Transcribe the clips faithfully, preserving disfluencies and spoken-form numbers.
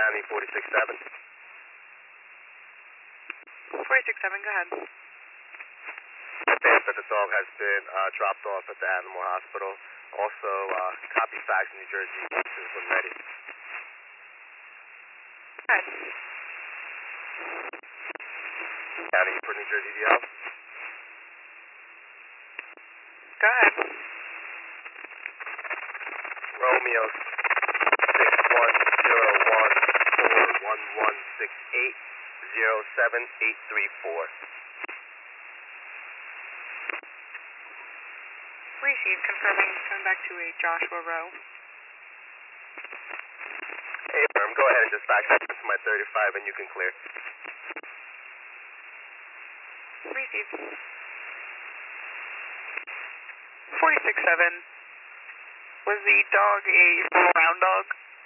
County forty-six seven. forty-six seven, go ahead. Advance that the dog has been uh, dropped off at the animal hospital. Also, uh, copy fax in New Jersey since when ready. Go ahead. County for New Jersey D L. Go ahead. Romeo six one zero one four one one six eight zero seven eight three four. Received, confirming coming back to a Joshua Row. Hey, firm, go ahead and just fax that to my thirty-five and you can clear. Received. forty-six seven. Was the dog a little round dog?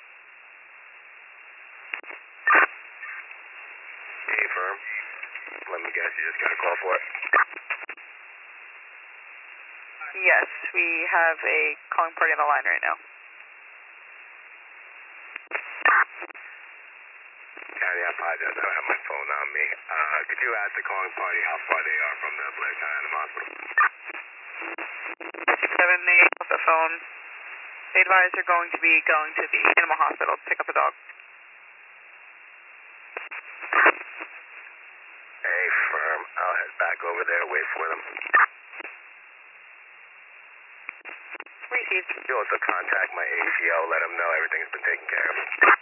Hey, firm. Let me guess, you just got a call for it? Yes, we have a calling party on the line right now. County, I apologize. I don't have my phone on me. Uh, could you ask the calling party how far they are from the Blair County Animal Hospital? seven eight off the phone. They advise they're going to be going to the animal hospital to pick up a dog. Hey, firm. I'll head back over there, wait for them. Received. You also contact my A C O, let them know everything's been taken care of.